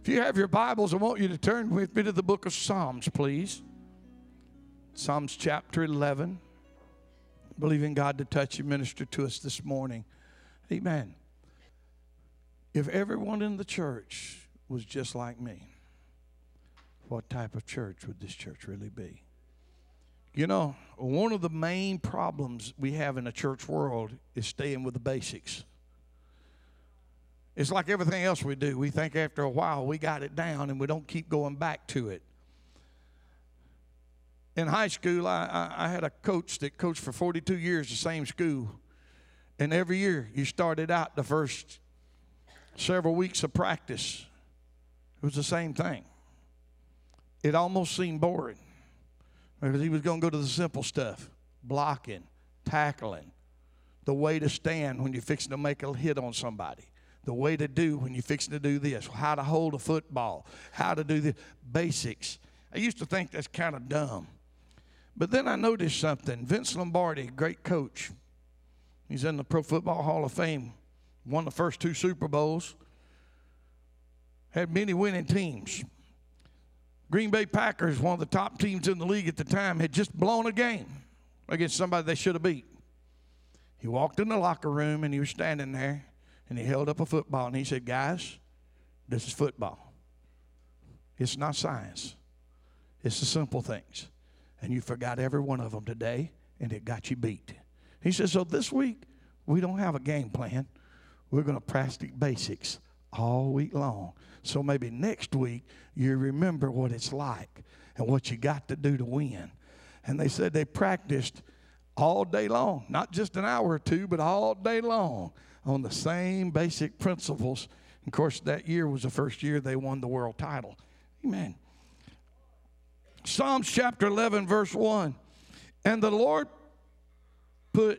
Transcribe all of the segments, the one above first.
If you have your Bibles, I want you to turn with me to the book of Psalms, please. Psalms chapter 11. Believing God to touch and minister to us this morning. Amen. If everyone in the church was just like me, what type of church would this church really be? You know, one of the main problems we have in the church world is staying with the basics. It's like everything else we do. We think after a while we got it down and we don't keep going back to it. In high school, I had a coach that coached for 42 years the same school. And every year you started out the first several weeks of practice. It was the same thing. It almost seemed boring because he was going to go to the simple stuff. Blocking, tackling, the way to stand when you're fixing to make a hit on somebody. The way to do when you're fixing to do this, how to hold a football, how to do the basics. I used to think that's kind of dumb. But then I noticed something. Vince Lombardi, great coach. He's in the Pro Football Hall of Fame, won the first 2 Super Bowls, had many winning teams. Green Bay Packers, one of the top teams in the league at the time, had just blown a game against somebody they should have beat. He walked in the locker room and he was standing there. And he held up a football and he said, guys, this is football. It's not science. It's the simple things. And you forgot every one of them today and it got you beat. He said, so this week we don't have a game plan. We're going to practice basics all week long. So maybe next week you remember what it's like and what you got to do to win. And they said they practiced all day long, not just an hour or two, but all day long, on the same basic principles. Of course, that year was the first year they won the world title. Amen. Psalms chapter 11, verse 1. And the Lord put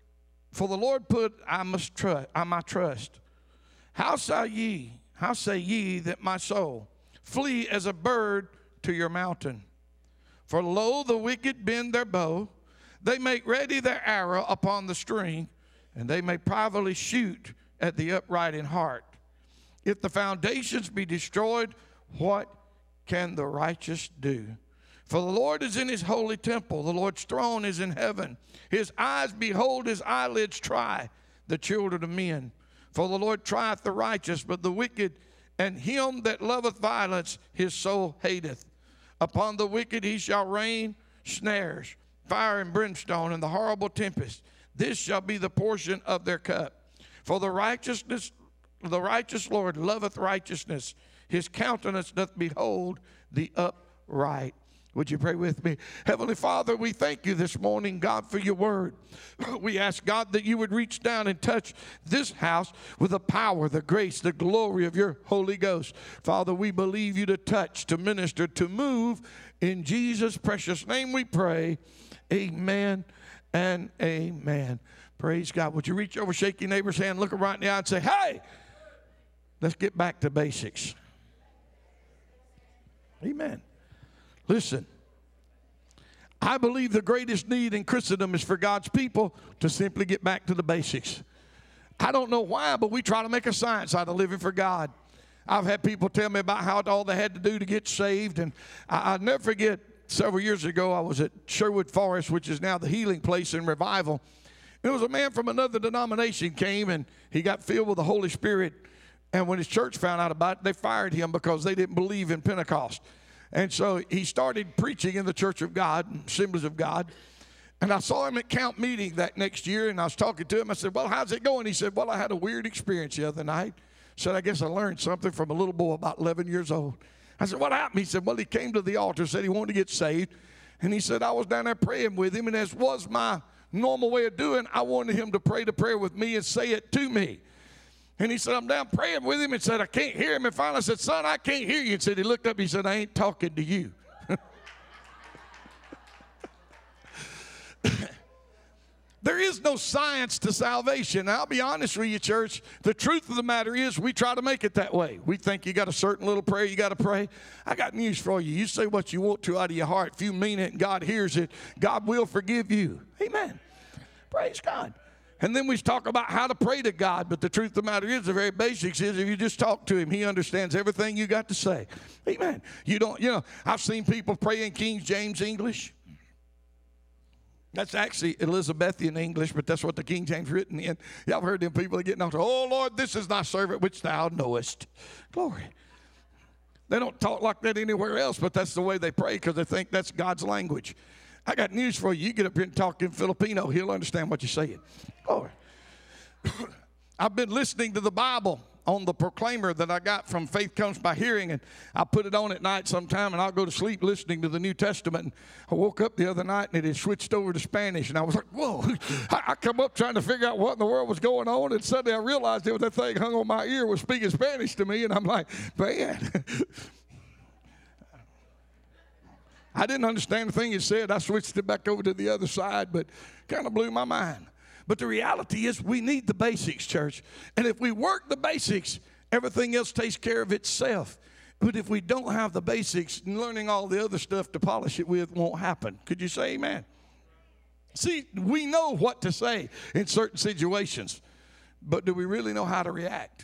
my trust. How say ye that my soul flee as a bird to your mountain? For lo, the wicked bend their bow. They make ready their arrow upon the string, and they may privately shoot at the upright in heart. If the foundations be destroyed, what can the righteous do? For the Lord is in his holy temple. The Lord's throne is in heaven. His eyes behold, his eyelids try the children of men. For the Lord trieth the righteous, but the wicked and him that loveth violence his soul hateth. Upon the wicked he shall rain snares, fire and brimstone, and the horrible tempest. This shall be the portion of their cup. For the righteous Lord loveth righteousness. His countenance doth behold the upright. Would you pray with me? Heavenly Father, we thank you this morning, God, for your word. We ask, God, that you would reach down and touch this house with the power, the grace, the glory of your Holy Ghost. Father, we believe you to touch, to minister, to move. In Jesus' precious name we pray. Amen and amen. Praise God. Would you reach over, shake your neighbor's hand, look him right in the eye and say, hey, let's get back to basics. Amen. Listen, I believe the greatest need in Christendom is for God's people to simply get back to the basics. I don't know why, but we try to make a science out of living for God. I've had people tell me about how all they had to do to get saved, and I'll never forget, several years ago, I was at Sherwood Forest, which is now the Healing Place in Revival. It was a man from another denomination came, and he got filled with the Holy Spirit. And when his church found out about it, they fired him because they didn't believe in Pentecost. And so he started preaching in the Church of God, Assemblies of God. And I saw him at camp meeting that next year, and I was talking to him. I said, well, how's it going? He said, well, I had a weird experience the other night. I said, I guess I learned something from a little boy about 11 years old. I said, what happened? He said, well, he came to the altar, said he wanted to get saved. And he said, I was down there praying with him, and as was my normal way of doing, I wanted him to pray the prayer with me and say it to me. And he said, I'm down praying with him and said, I can't hear him. And finally I said, son, I can't hear you. And said, he looked up and he said, I ain't talking to you. There is no science to salvation. Now, I'll be honest with you, church. The truth of the matter is we try to make it that way. We think you got a certain little prayer you got to pray. I got news for you. You say what you want to out of your heart. If you mean it and God hears it, God will forgive you. Amen. Praise God. And then we talk about how to pray to God. But the truth of the matter is, the very basics is if you just talk to him, he understands everything you got to say. Amen. I've seen people pray in King James English. That's actually Elizabethan English, but that's what the King James written in. Y'all have heard them people getting out, oh, Lord, this is thy servant which thou knowest. Glory. They don't talk like that anywhere else, but that's the way they pray because they think that's God's language. I got news for you. You get up here and talk in Filipino, he'll understand what you're saying. Glory. I've been listening to the Bible on the proclaimer that I got from Faith Comes by Hearing, and I put it on at night sometime, and I'll go to sleep listening to the New Testament. And I woke up the other night, and it had switched over to Spanish, and I was like, whoa. I come up trying to figure out what in the world was going on, and suddenly I realized it was that thing hung on my ear was speaking Spanish to me, and I'm like, man. I didn't understand the thing it said. I switched it back over to the other side, but kind of blew my mind. But the reality is we need the basics, church. And if we work the basics, everything else takes care of itself. But if we don't have the basics, learning all the other stuff to polish it with won't happen. Could you say amen? See, we know what to say in certain situations, but do we really know how to react?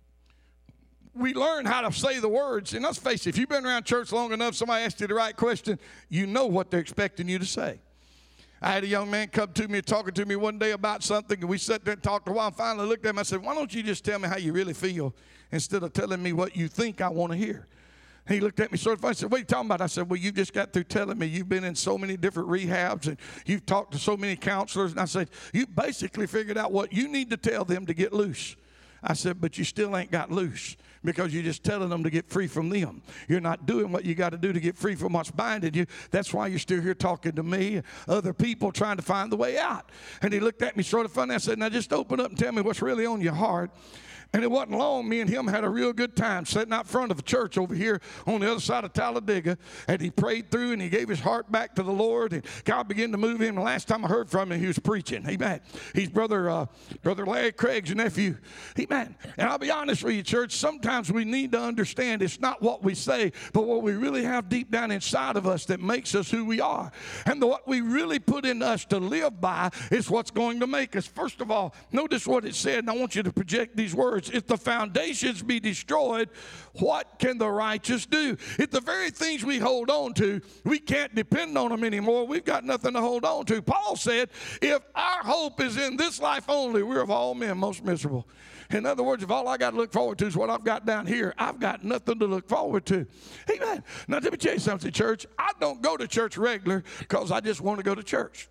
We learn how to say the words. And let's face it, if you've been around church long enough, somebody asks you the right question, you know what they're expecting you to say. I had a young man come to me talking to me one day about something, and we sat there and talked a while, and finally looked at him. I said, why don't you just tell me how you really feel instead of telling me what you think I want to hear? He looked at me sort of funny and said, what are you talking about? I said, well, you just got through telling me you've been in so many different rehabs and you've talked to so many counselors. And I said, you basically figured out what you need to tell them to get loose. I said, but you still ain't got loose because you're just telling them to get free from them. You're not doing what you got to do to get free from what's binding you. That's why you're still here talking to me, other people trying to find the way out. And he looked at me sort of funny. I said, now just open up and tell me what's really on your heart. And it wasn't long, me and him had a real good time sitting out front of a church over here on the other side of Talladega. And he prayed through and he gave his heart back to the Lord. And God began to move him. The last time I heard from him, he was preaching. Amen. He's Brother Larry Craig's nephew. Amen. And I'll be honest with you, church, sometimes we need to understand it's not what we say, but what we really have deep down inside of us that makes us who we are. And what we really put in us to live by is what's going to make us. First of all, notice what it said, and I want you to project these words. If the foundations be destroyed, what can the righteous do? If the very things we hold on to, we can't depend on them anymore, we've got nothing to hold on to. Paul said, if our hope is in this life only, we're of all men most miserable. In other words, if all I got to look forward to is what I've got down here, I've got nothing to look forward to. Amen. Now, let me tell you something, church. I don't go to church regular because I just want to go to church.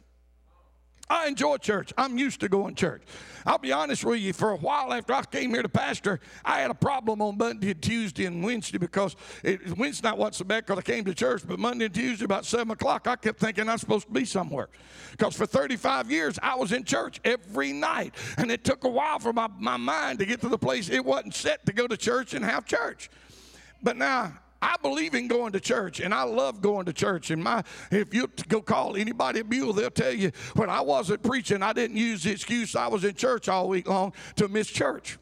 I enjoy church. I'm used to going to church. I'll be honest with you, for a while after I came here to pastor, I had a problem on Monday and Tuesday and Wednesday because Wednesday night wasn't so bad because I came to church, but Monday and Tuesday about 7 o'clock, I kept thinking I'm supposed to be somewhere. Because for 35 years, I was in church every night. And it took a while for my mind to get to the place it wasn't set to go to church and have church. But now, I believe in going to church, and I love going to church. And if you go call anybody at Buell, they'll tell you, when I wasn't preaching, I didn't use the excuse I was in church all week long to miss church.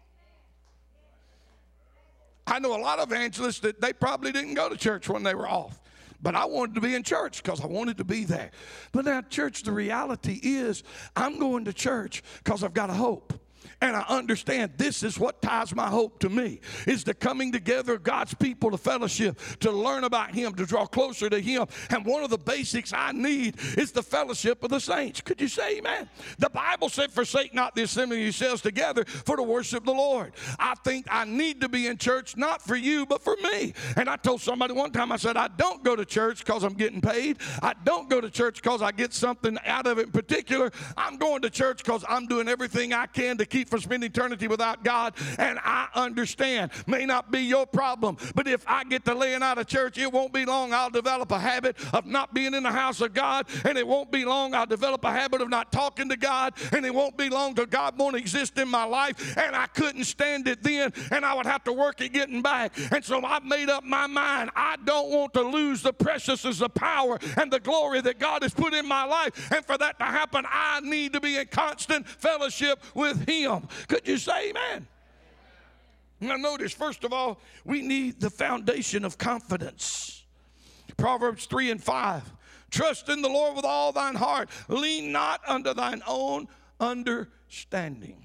I know a lot of evangelists that they probably didn't go to church when they were off. But I wanted to be in church because I wanted to be there. But now, church, the reality is I'm going to church because I've got a hope. And I understand this is what ties my hope to me, is the coming together of God's people to fellowship, to learn about Him, to draw closer to Him. And one of the basics I need is the fellowship of the saints. Could you say amen? The Bible said, forsake not the assembling of yourselves together for to worship the Lord. I think I need to be in church, not for you, but for me. And I told somebody one time, I said, I don't go to church because I'm getting paid. I don't go to church because I get something out of it in particular. I'm going to church because I'm doing everything I can to keep from spending eternity without God. And I understand, may not be your problem, but if I get to laying out of church, it won't be long I'll develop a habit of not being in the house of God, and it won't be long I'll develop a habit of not talking to God, and it won't be long till God won't exist in my life, and I couldn't stand it then, and I would have to work at getting back. And so I've made up my mind, I don't want to lose the preciousness of power and the glory that God has put in my life, and for that to happen, I need to be in constant fellowship with Him. Could you say amen? Now notice, first of all, we need the foundation of confidence. Proverbs 3:5. Trust in the Lord with all thine heart. Lean not unto thine own understanding. understanding.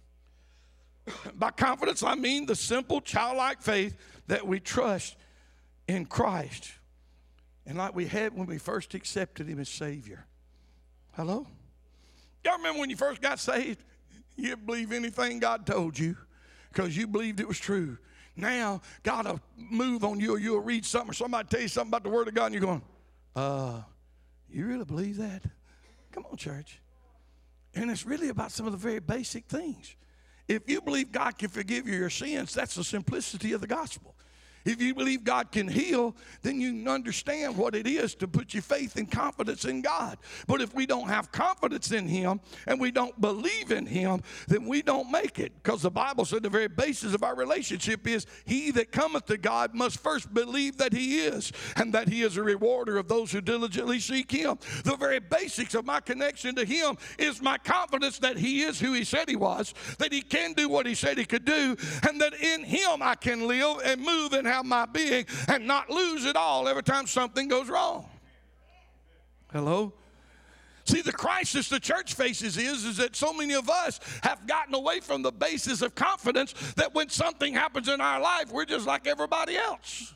By confidence, I mean the simple childlike faith that we trust in Christ. And like we had when we first accepted him as Savior. Hello? Y'all remember when you first got saved? You didn't believe anything God told you because you believed it was true. Now, God will move on you, or you'll read something, or somebody tell you something about the Word of God, and you're going, you really believe that? Come on, church. And it's really about some of the very basic things. If you believe God can forgive you your sins, that's the simplicity of the gospel. If you believe God can heal, then you can understand what it is to put your faith and confidence in God. But if we don't have confidence in him and we don't believe in him, then we don't make it. Because the Bible said the very basis of our relationship is he that cometh to God must first believe that he is, and that he is a rewarder of those who diligently seek him. The very basics of my connection to him is my confidence that he is who he said he was, that he can do what he said he could do, and that in him I can live and move and have my being and not lose it all every time something goes wrong. Hello? See, the crisis the church faces is that so many of us have gotten away from the basis of confidence that when something happens in our life, we're just like everybody else.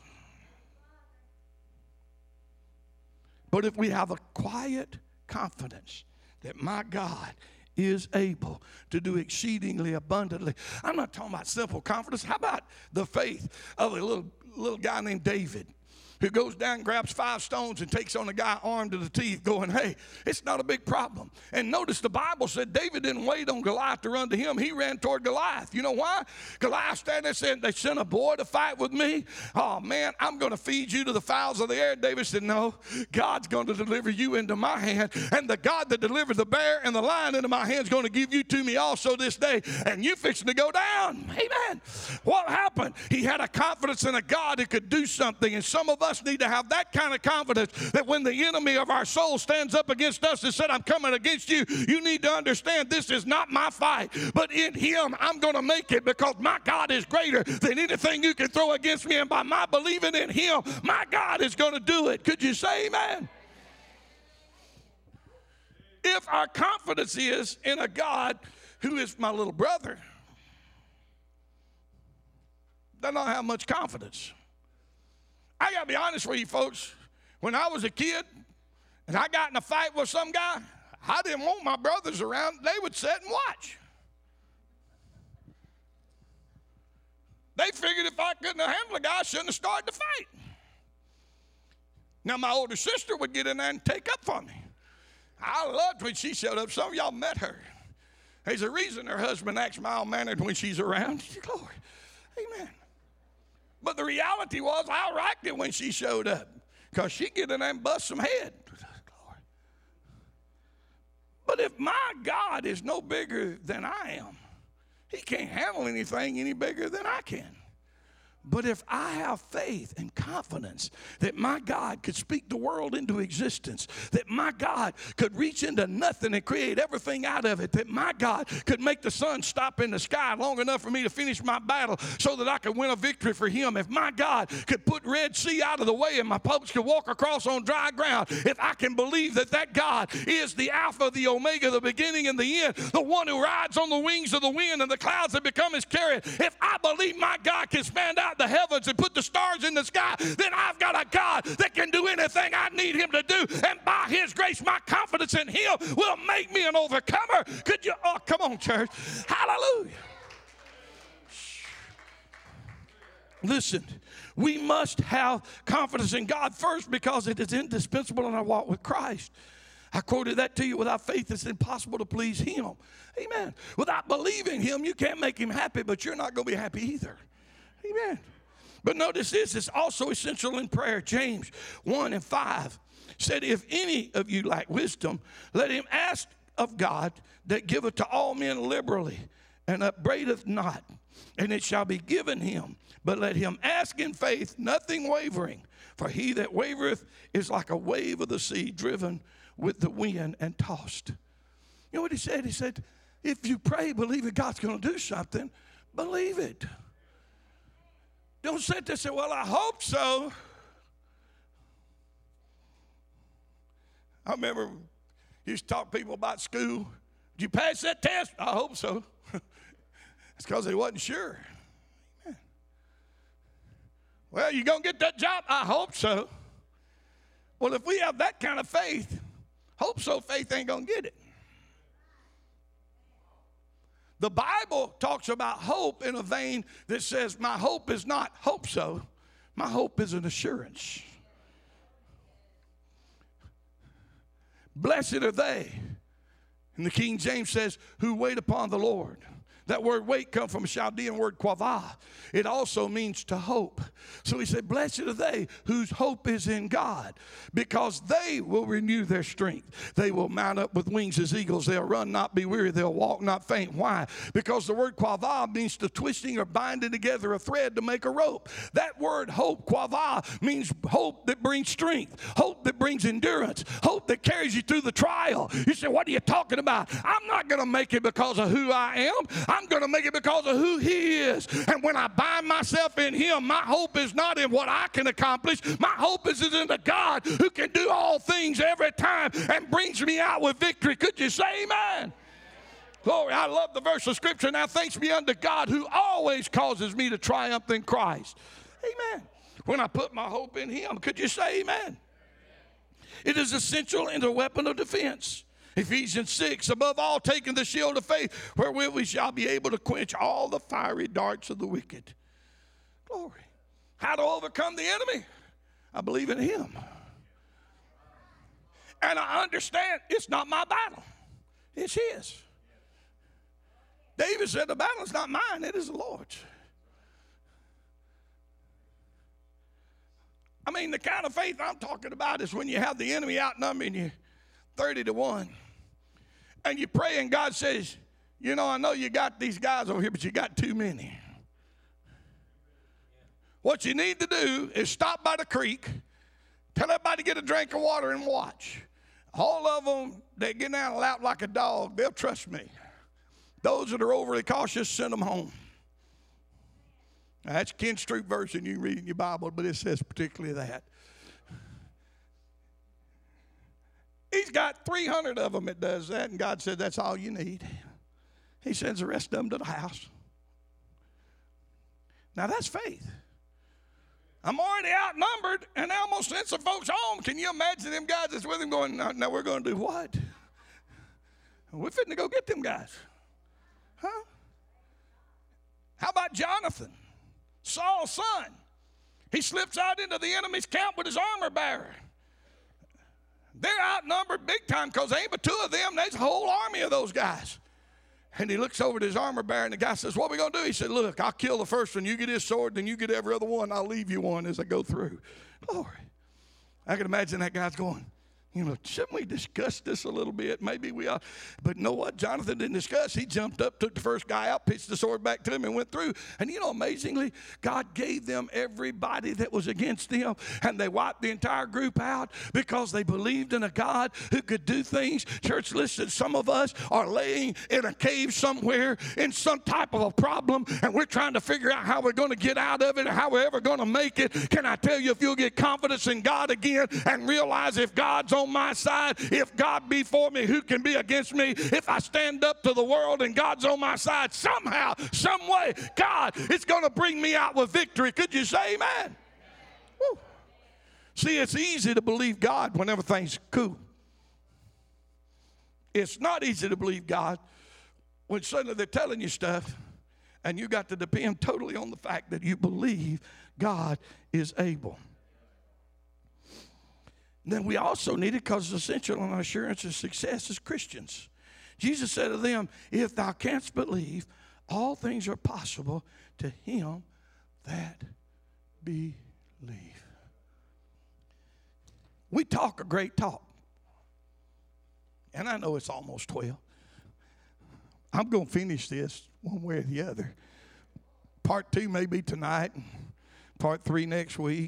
But if we have a quiet confidence that my God is able to do exceedingly abundantly. I'm not talking about simple confidence. How about the faith of a little guy named David, who goes down and grabs 5 stones and takes on a guy armed to the teeth going, hey, it's not a big problem. And notice the Bible said David didn't wait on Goliath to run to him. He ran toward Goliath. You know why? Goliath standing there saying, they sent a boy to fight with me. Oh, man, I'm going to feed you to the fowls of the air. David said, no, God's going to deliver you into my hand. And the God that delivered the bear and the lion into my hand is going to give you to me also this day. And you fixing to go down. Amen. What happened? He had a confidence in a God who could do something. And some of us need to have that kind of confidence that when the enemy of our soul stands up against us and said, I'm coming against you, you need to understand this is not my fight, but in him I'm going to make it, because my God is greater than anything you can throw against me, and by my believing in him, my God is going to do it. Could you say amen? If our confidence is in a God who is my little brother, then I don't have much confidence. I got to be honest with you, folks. When I was a kid and I got in a fight with some guy, I didn't want my brothers around. They would sit and watch. They figured if I couldn't handle a guy, I shouldn't have started the fight. Now, my older sister would get in there and take up for me. I loved when she showed up. Some of y'all met her. There's a reason her husband acts mild-mannered when she's around. Glory. Amen. But the reality was I liked it when she showed up, because she'd get in there and bust some head. But if my God is no bigger than I am, he can't handle anything any bigger than I can. But if I have faith and confidence that my God could speak the world into existence, that my God could reach into nothing and create everything out of it, that my God could make the sun stop in the sky long enough for me to finish my battle so that I could win a victory for him, if my God could put Red Sea out of the way and my publics could walk across on dry ground, if I can believe that that God is the Alpha, the Omega, the beginning and the end, the one who rides on the wings of the wind and the clouds that become his chariot, if I believe my God can span out the heavens and put the stars in the sky, then I've got a God that can do anything I need him to do. And by his grace, my confidence in him will make me an overcomer. Could you? Oh, come on, church. Hallelujah. Listen, we must have confidence in God first, because it is indispensable in our walk with Christ. I quoted that to you. Without faith, it's impossible to please him. Amen. Without believing him, you can't make him happy, but you're not going to be happy either. Amen. But notice this, it's also essential in prayer. James 1:5 said, if any of you lack wisdom, let him ask of God, that giveth to all men liberally and upbraideth not, and it shall be given him. But let him ask in faith, nothing wavering. For he that wavereth is like a wave of the sea, driven with the wind and tossed. You know what he said? He said, if you pray, believe that God's going to do something, believe it. Don't sit there and say, well, I hope so. I remember used to talk to people about school. Did you pass that test? I hope so. It's because they wasn't sure. Amen. Well, you going to get that job? I hope so. Well, if we have that kind of faith, hope so faith ain't going to get it. The Bible talks about hope in a vein that says, my hope is not hope so. My hope is an assurance. Blessed are they, and the King James says, who wait upon the Lord. That word wait comes from a Chaldean word quavah. It also means to hope. So he said, blessed are they whose hope is in God, because they will renew their strength. They will mount up with wings as eagles. They'll run, not be weary. They'll walk, not faint. Why? Because the word quavah means to twisting or binding together a thread to make a rope. That word hope, quavah, means hope that brings strength, hope that brings endurance, hope that carries you through the trial. You say, what are you talking about? I'm not going to make it because of who I am. I'm going to make it because of who he is. And when I bind myself in him, my hope is not in what I can accomplish. My hope is in the God who can do all things every time and brings me out with victory. Could you say amen? Glory, I love the verse of Scripture. Now thanks be unto God who always causes me to triumph in Christ. Amen. When I put my hope in him, could you say amen? It is essential and a weapon of defense. Ephesians 6, above all, taking the shield of faith, wherewith we shall be able to quench all the fiery darts of the wicked. Glory. How to overcome the enemy? I believe in him. And I understand it's not my battle. It's his. David said the battle is not mine, it is the Lord's. I mean, the kind of faith I'm talking about is when you have the enemy outnumbering you 30-1. And you pray and God says, you know, I know you got these guys over here, but you got too many. What you need to do is stop by the creek, tell everybody to get a drink of water and watch. All of them, they get down and lap like a dog, they'll trust me. Those that are overly cautious, send them home. Now, that's Ken Street version you can read in your Bible, but it says particularly that. He's got 300 of them that does that, and God said that's all you need. He sends the rest of them to the house. Now that's faith. I'm already outnumbered, and I almost sent some folks home. Can you imagine them guys that's with him going, now we're going to do what? We're fitting to go get them guys. Huh? How about Jonathan, Saul's son? He slips out into the enemy's camp with his armor bearer. They're outnumbered big time because there ain't but two of them. There's a whole army of those guys. And he looks over at his armor bearer, and the guy says, what are we going to do? He said, look, I'll kill the first one. You get his sword, then you get every other one. I'll leave you one as I go through. Glory. I can imagine that guy's going, you know, shouldn't we discuss this a little bit? Maybe we ought. But you know what? Jonathan didn't discuss. He jumped up, took the first guy out, pitched the sword back to him, and went through. And you know, amazingly, God gave them everybody that was against them, and they wiped the entire group out because they believed in a God who could do things. Church, listen, some of us are laying in a cave somewhere in some type of a problem, and we're trying to figure out how we're going to get out of it or how we're ever going to make it. Can I tell you, if you'll get confidence in God again and realize if God's on my side, if God be for me, who can be against me? If I stand up to the world and God's on my side, somehow, some way, God is going to bring me out with victory. Could you say amen? Woo. See, it's easy to believe God when everything's cool. It's not easy to believe God when suddenly they're telling you stuff and you got to depend totally on the fact that you believe God is able. Then we also need it because it's essential in our assurance of success as Christians. Jesus said to them, if thou canst believe, all things are possible to him that believe. We talk a great talk. And I know it's almost 12. I'm going to finish this one way or the other. Part 2 may be tonight. Part 3 next week.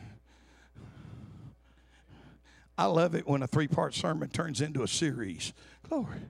I love it when a 3-part sermon turns into a series. Glory.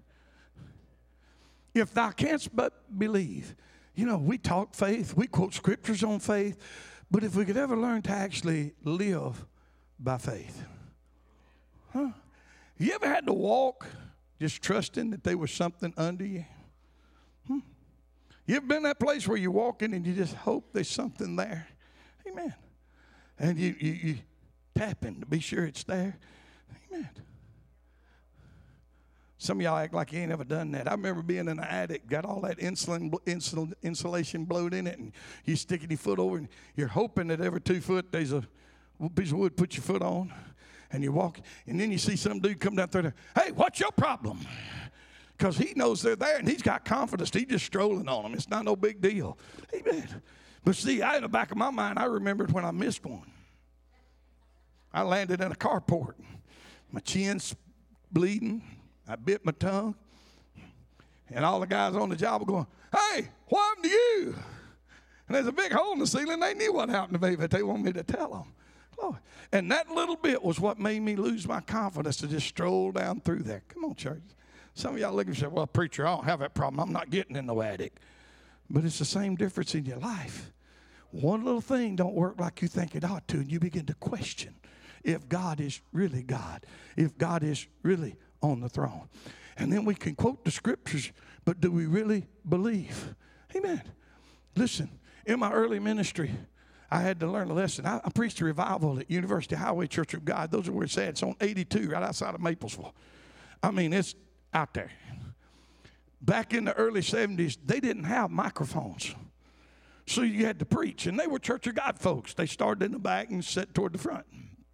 If thou canst but believe. You know, we talk faith. We quote scriptures on faith. But if we could ever learn to actually live by faith. Huh? You ever had to walk just trusting that there was something under you? You ever been in that place where you're walking and you just hope there's something there? Amen. And you tapping to be sure it's there. Amen. Some of y'all act like you ain't ever done that. I remember being in the attic, got all that insulation blowed in it, and you sticking your foot over, and you're hoping that every 2 foot there's a piece of wood put your foot on, and you walk, and then you see some dude come down there, hey, what's your problem? Because he knows they're there, and he's got confidence. He's just strolling on them. It's not no big deal. Amen. But see, in the back of my mind, I remembered when I missed one. I landed in a carport. My chin's bleeding. I bit my tongue. And all the guys on the job were going, hey, what happened to you? And there's a big hole in the ceiling. They knew what happened to me, but they wanted me to tell them. Lord. And that little bit was what made me lose my confidence to just stroll down through there. Come on, church. Some of y'all look and say, well, preacher, I don't have that problem. I'm not getting in the attic. But it's the same difference in your life. One little thing don't work like you think it ought to, and you begin to question if God is really God, if God is really on the throne. And then we can quote the scriptures, but do we really believe? Amen. Listen, in my early ministry, I had to learn a lesson. I preached a revival at University Highway Church of God. Those are where it's at. It's on 82, right outside of Maplesville. I mean, it's out there. Back in the early 70s, they didn't have microphones. So you had to preach. And they were Church of God folks. They started in the back and sat toward the front.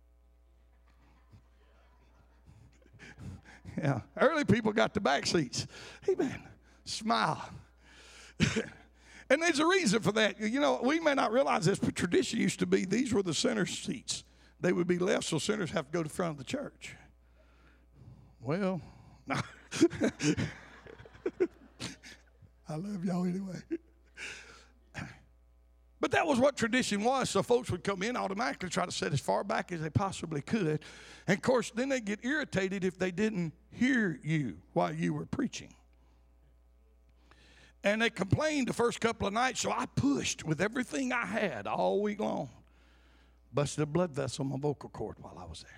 Yeah, early people got the back seats. Amen. Smile. And there's a reason for that. You know, we may not realize this, but tradition used to be these were the center seats. They would be left so sinners have to go to the front of the church. Well, no. I love y'all anyway. But that was what tradition was. So folks would come in automatically try to sit as far back as they possibly could. And of course, then they'd get irritated if they didn't hear you while you were preaching. And they complained the first couple of nights, so I pushed with everything I had all week long. Busted a blood vessel in my vocal cord while I was there.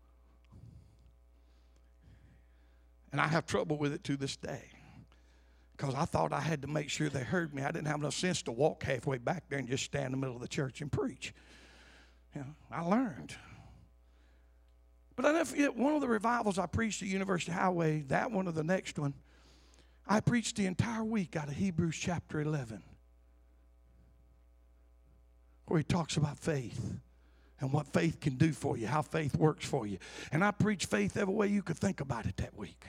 And I have trouble with it to this day. Because I thought I had to make sure they heard me. I didn't have enough sense to walk halfway back there and just stand in the middle of the church and preach. You know, I learned. But I never forget, one of the revivals I preached at University Highway, that one or the next one, I preached the entire week out of Hebrews chapter 11, where he talks about faith and what faith can do for you, how faith works for you. And I preached faith every way you could think about it that week.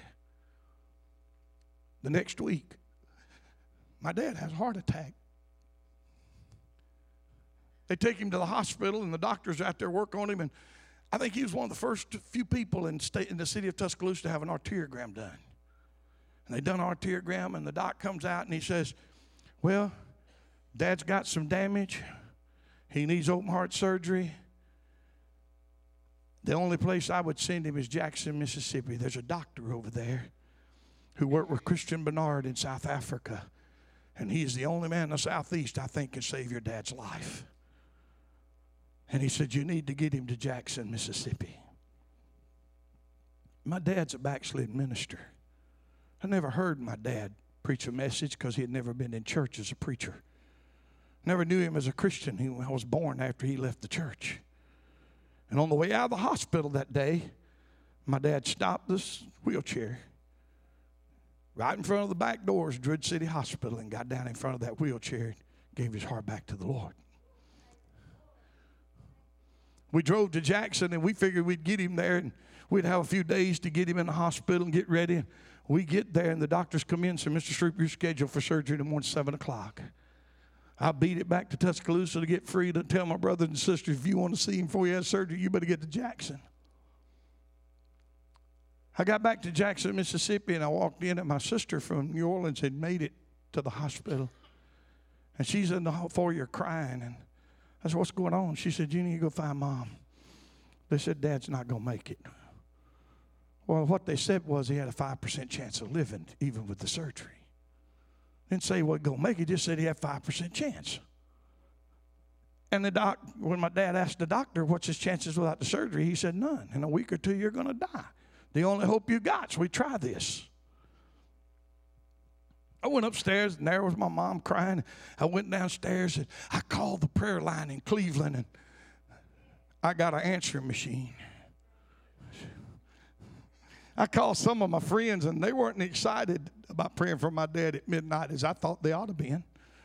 The next week, my dad has a heart attack. They take him to the hospital, and the doctors out there work on him. And I think he was one of the first few people in the city of Tuscaloosa to have an arteriogram done. And they done an arteriogram, and the doc comes out, and he says, well, Dad's got some damage. He needs open heart surgery. The only place I would send him is Jackson, Mississippi. There's a doctor over there who worked with Christian Bernard in South Africa. And he is the only man in the Southeast I think can save your dad's life. And he said, you need to get him to Jackson, Mississippi. My dad's a backslidden minister. I never heard my dad preach a message because he had never been in church as a preacher. Never knew him as a Christian. I was born after he left the church. And on the way out of the hospital that day, my dad stopped this wheelchair right in front of the back doors of Druid City Hospital and got down in front of that wheelchair and gave his heart back to the Lord. We drove to Jackson, and we figured we'd get him there, and we'd have a few days to get him in the hospital and get ready. We get there, and the doctors come in and say, Mr. Stroop, you're scheduled for surgery in the morning, 7 o'clock. I beat it back to Tuscaloosa to get free to tell my brothers and sisters, if you want to see him before he has surgery, you better get to Jackson. I got back to Jackson, Mississippi, and I walked in, and my sister from New Orleans had made it to the hospital. And she's in the foyer crying. And I said, what's going on? She said, you need to go find Mom. They said, Dad's not going to make it. Well, what they said was he had a 5% chance of living, even with the surgery. Didn't say he wasn't going to make it, just said he had a 5% chance. And when my dad asked the doctor, what's his chances without the surgery, he said, none. In a week or two, you're going to die. The only hope you got, so we try this. I went upstairs, and there was my mom crying. I went downstairs, and I called the prayer line in Cleveland, and I got an answering machine. I called some of my friends, and they weren't excited about praying for my dad at midnight as I thought they ought to be.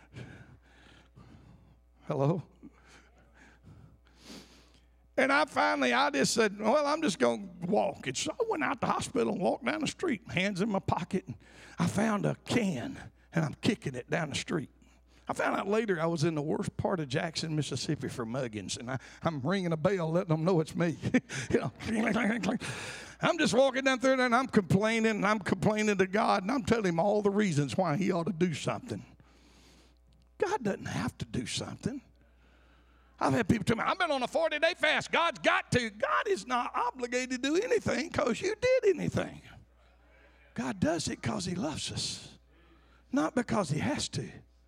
Hello? And I just said, well, I'm just going to walk. And so I went out the hospital and walked down the street, hands in my pocket. And I found a can, and I'm kicking it down the street. I found out later I was in the worst part of Jackson, Mississippi for muggings. And I'm ringing a bell, letting them know it's me. I'm just walking down there, and I'm complaining to God, and I'm telling him all the reasons why he ought to do something. God doesn't have to do something. I've had people tell me, I've been on a 40-day fast. God's got to. God is not obligated to do anything because you did anything. God does it because he loves us, not because he has to.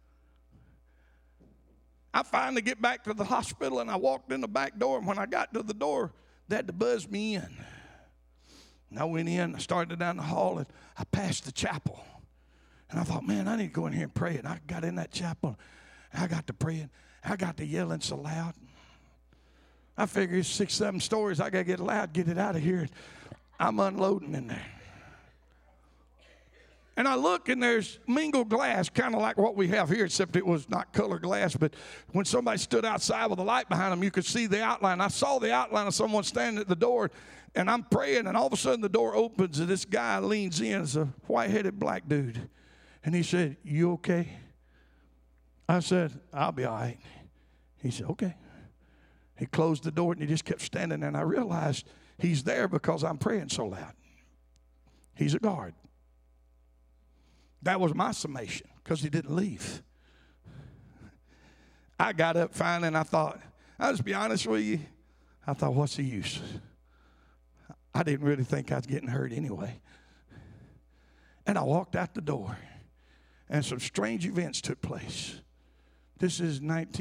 I finally get back to the hospital, and I walked in the back door, and when I got to the door, they had to buzz me in. And I went in, I started down the hall, and I passed the chapel. And I thought, man, I need to go in here and pray. And I got in that chapel, and I got to praying. I got to yelling so loud. I figured it's 6, 7 stories. I got to get loud, get it out of here. I'm unloading in there. And I look, and there's mingled glass, kind of like what we have here, except it was not color glass. But when somebody stood outside with a light behind them, you could see the outline. I saw the outline of someone standing at the door, and I'm praying, and all of a sudden the door opens, and this guy leans in. It's a white-headed black dude. And he said, "You okay?" I said, "I'll be all right." He said, "Okay." He closed the door, and he just kept standing there. And I realized he's there because I'm praying so loud. He's a guard. That was my summation because he didn't leave. I got up finally, and I thought, I'll just be honest with you. I thought, what's the use? I didn't really think I was getting hurt anyway. And I walked out the door, and some strange events took place. This is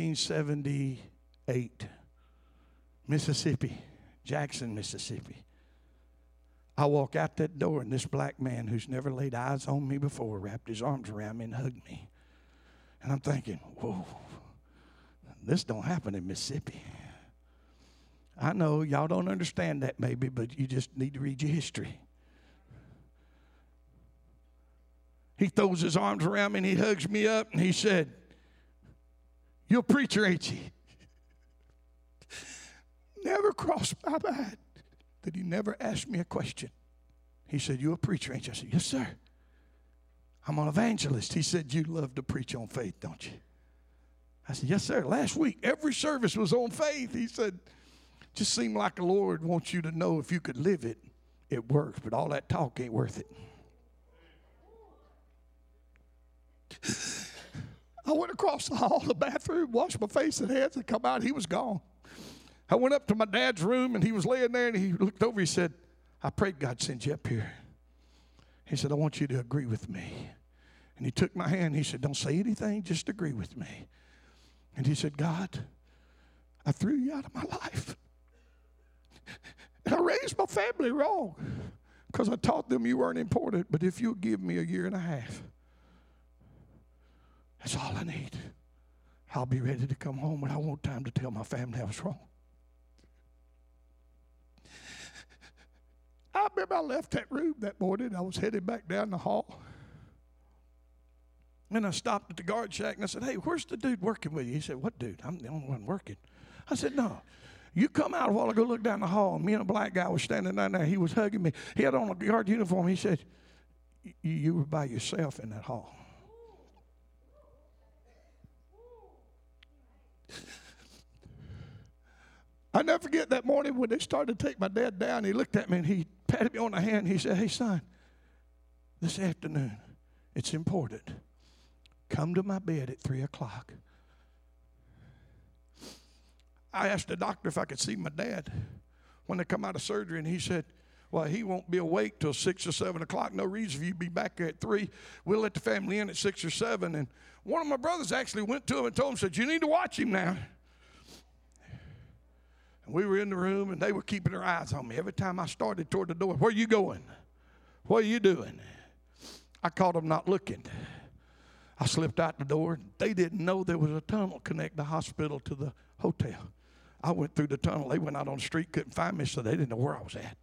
1978, Mississippi, Jackson, Mississippi. I walk out that door, and this black man who's never laid eyes on me before wrapped his arms around me and hugged me. And I'm thinking, whoa, this don't happen in Mississippi. I know y'all don't understand that maybe, but you just need to read your history. He throws his arms around me, and he hugs me up, and he said, "You're a preacher, ain't you?" Never crossed my mind that he never asked me a question. He said, "You a preacher, ain't you?" I said, "Yes, sir. I'm an evangelist." He said, "You love to preach on faith, don't you?" I said, "Yes, sir. Last week, every service was on faith." He said, "Just seemed like the Lord wants you to know if you could live it, it works, but all that talk ain't worth it." I went across the hall, the bathroom, washed my face and hands, and come out. He was gone. I went up to my dad's room, and he was laying there, and he looked over. He said, "I prayed God sent you up here." He said, "I want you to agree with me." And he took my hand. He said, "Don't say anything, just agree with me." And he said, "God, I threw you out of my life. And I raised my family wrong because I taught them you weren't important. But if you'll give me a year and a half, that's all I need. I'll be ready to come home, but I want time to tell my family I was wrong." I remember I left that room that morning. I was headed back down the hall. And I stopped at the guard shack, and I said, "Hey, where's the dude working with you?" He said, "What dude? I'm the only one working." I said, "No. You come out a while ago, look down the hall, and me and a black guy was standing down there. He was hugging me. He had on a guard uniform." He said, you were by yourself in that hall." I never forget that morning when they started to take my dad down. He looked at me, and he patted me on the hand. He said, "Hey, son, this afternoon, it's important. Come to my bed at 3 o'clock. I asked the doctor if I could see my dad when they come out of surgery, and he said, "Well, he won't be awake till 6 or 7 o'clock. No reason for you to be back there at 3. We'll let the family in at 6 or 7. And one of my brothers actually went to him and told him, said, "You need to watch him now." And we were in the room, and they were keeping their eyes on me. Every time I started toward the door, where are you going? What are you doing? I caught them not looking. I slipped out the door. They didn't know there was a tunnel connect the hospital to the hotel. I went through the tunnel. They went out on the street, couldn't find me, so they didn't know where I was at.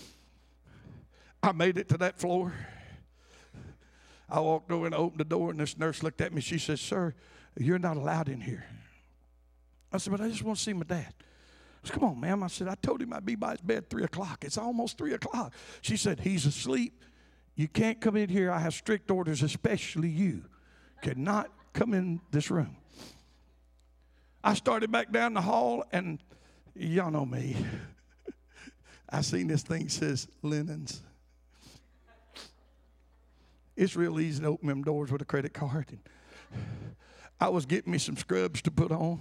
I made it to that floor. I walked over and opened the door, and this nurse looked at me. She said, "Sir, you're not allowed in here." I said, "But I just want to see my dad." I said, "Come on, ma'am." I said, "I told him I'd be by his bed 3 o'clock. It's almost 3 o'clock. She said, "He's asleep. You can't come in here. I have strict orders, especially you. Cannot come in this room." I started back down the hall, and y'all know me. I seen this thing says linens. It's real easy to open them doors with a credit card. And I was getting me some scrubs to put on.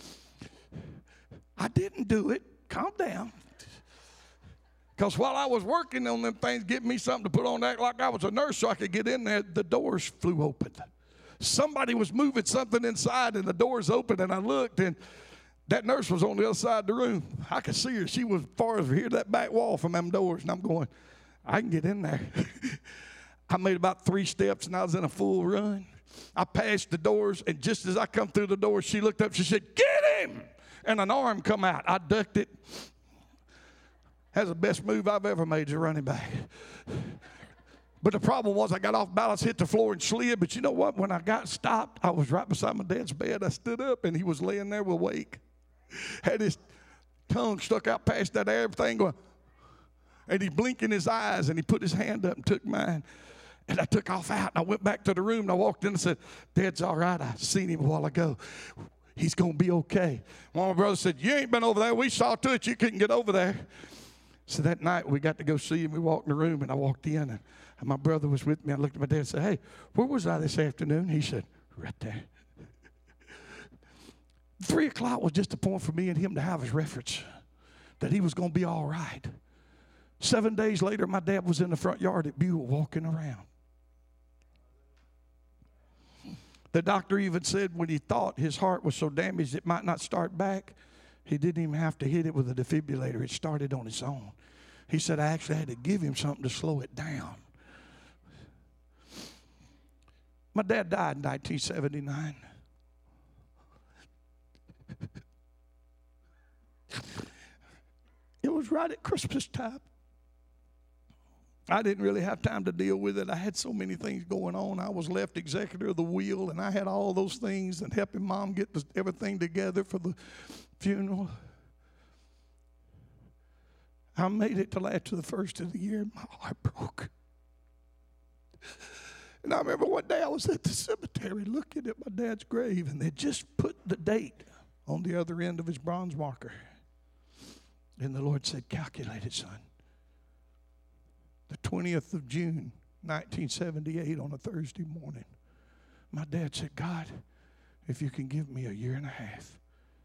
I didn't do it. Calm down. Because while I was working on them things, getting me something to put on, act like I was a nurse so I could get in there, the doors flew open. Somebody was moving something inside, and the doors opened, and I looked, and that nurse was on the other side of the room. I could see her. She was as far as here, that back wall from them doors, and I'm going, I can get in there. I made about 3 steps, and I was in a full run. I passed the doors, and just as I come through the door, she looked up. She said, "Get him!" And an arm come out. I ducked it. That's the best move I've ever made as a running back. But the problem was I got off balance, hit the floor, and slid. But you know what? When I got stopped, I was right beside my dad's bed. I stood up, and he was laying there awake. Had his tongue stuck out past that everything going. And he blinking his eyes, and he put his hand up and took mine. And I took off out, and I went back to the room, and I walked in and said, "Dad's all right. I seen him a while ago. He's going to be okay." One of my brothers said, "You ain't been over there. We saw to it you couldn't get over there." So that night, we got to go see him. We walked in the room, and I walked in, and my brother was with me. I looked at my dad and said, "Hey, where was I this afternoon?" He said, "Right there." 3 o'clock was just a point for me and him to have his reference that he was going to be all right. 7 days later, my dad was in the front yard at Buell walking around. The doctor even said when he thought his heart was so damaged it might not start back, he didn't even have to hit it with a defibrillator. It started on its own. He said, "I actually had to give him something to slow it down." My dad died in 1979. It was right at Christmas time. I didn't really have time to deal with it. I had so many things going on. I was left executor of the will, and I had all those things and helping Mom get everything together for the funeral. I made it till after the first of the year, and my heart broke. And I remember one day I was at the cemetery looking at my dad's grave, and they just put the date on the other end of his bronze marker. And the Lord said, "Calculate it, son." The 20th of June, 1978, on a Thursday morning, my dad said, "God, if you can give me a year and a half."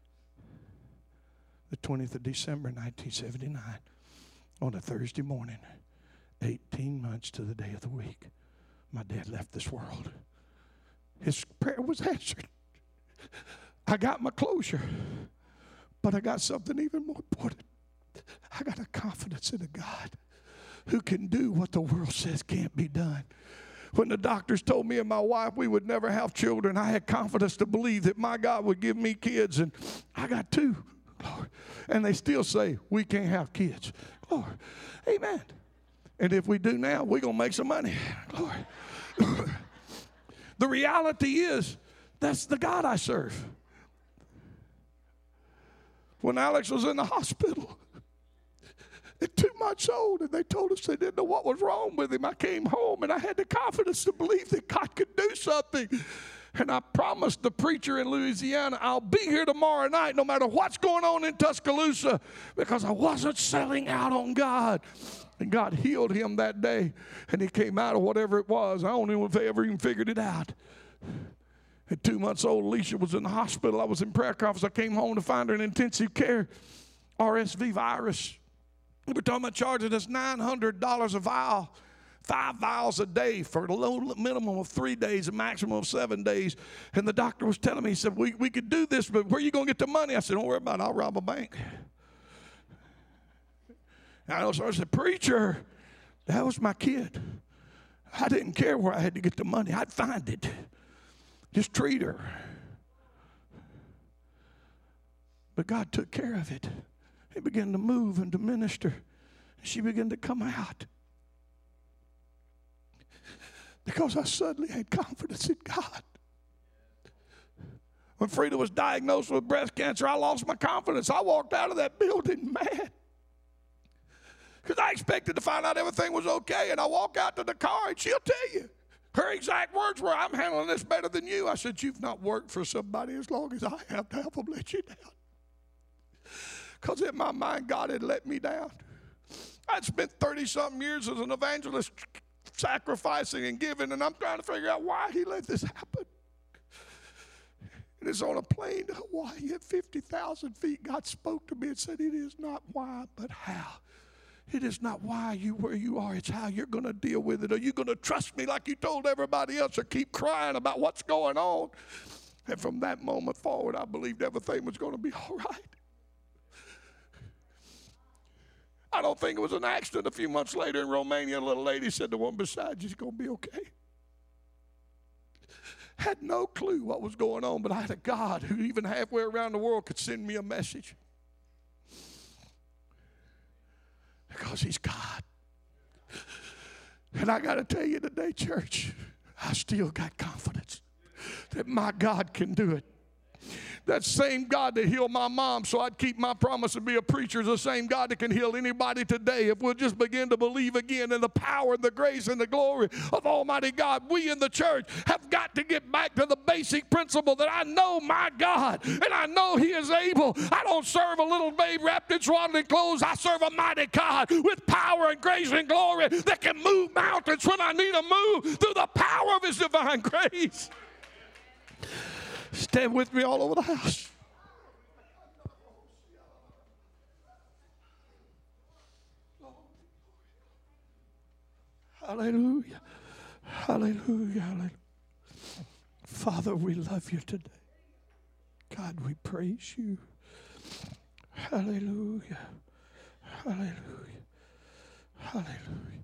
The 20th of December, 1979, on a Thursday morning, 18 months to the day of the week, my dad left this world. His prayer was answered. I got my closure, but I got something even more important. I got a confidence in a God who can do what the world says can't be done. When the doctors told me and my wife we would never have children, I had confidence to believe that my God would give me kids, and I got 2. Lord. And they still say we can't have kids. Lord, amen. And if we do now, we're going to make some money. Lord. The reality is that's the God I serve. When Alex was in the hospital at 2 months old, and they told us they didn't know what was wrong with him, I came home, and I had the confidence to believe that God could do something. And I promised the preacher in Louisiana, I'll be here tomorrow night no matter what's going on in Tuscaloosa, because I wasn't selling out on God. And God healed him that day, and he came out of whatever it was. I don't know if they ever even figured it out. At 2 months old, Alicia was in the hospital. I was in prayer conference. I came home to find her in intensive care, RSV virus. We were talking about charging us $900 a vial, 5 vials a day for a low minimum of 3 days, a maximum of 7 days. And the doctor was telling me, he said, we could do this, but where are you going to get the money? I said, don't worry about it. I'll rob a bank. And I said, preacher, that was my kid. I didn't care where I had to get the money. I'd find it. Just treat her. But God took care of it. He began to move and to minister. She began to come out. Because I suddenly had confidence in God. When Frida was diagnosed with breast cancer, I lost my confidence. I walked out of that building mad. Because I expected to find out everything was okay. And I walk out to the car and she'll tell you. Her exact words were, I'm handling this better than you. I said, you've not worked for somebody as long as I have to help them let you down. Because in my mind, God had let me down. I'd spent 30-something years as an evangelist sacrificing and giving, and I'm trying to figure out why he let this happen. And it's on a plane to Hawaii at 50,000 feet. God spoke to me and said, it is not why, but how. It is not why you where you are. It's how you're going to deal with it. Are you going to trust me like you told everybody else, or keep crying about what's going on? And from that moment forward, I believed everything was going to be all right. I don't think it was an accident. A few months later in Romania, a little lady said, the one beside you is going to be okay. Had no clue what was going on, but I had a God who even halfway around the world could send me a message. Because he's God. And I got to tell you today, church, I still got confidence that my God can do it. That same God that healed my mom so I'd keep my promise to be a preacher is the same God that can heal anybody today if we'll just begin to believe again in the power and the grace and the glory of Almighty God. We in the church have got to get back to the basic principle that I know my God and I know he is able. I don't serve a little babe wrapped in swaddling clothes. I serve a mighty God with power and grace and glory that can move mountains when I need to move through the power of his divine grace. Stand with me all over the house. Hallelujah. Hallelujah. Hallelujah. Father, we love you today. God, we praise you. Hallelujah. Hallelujah. Hallelujah.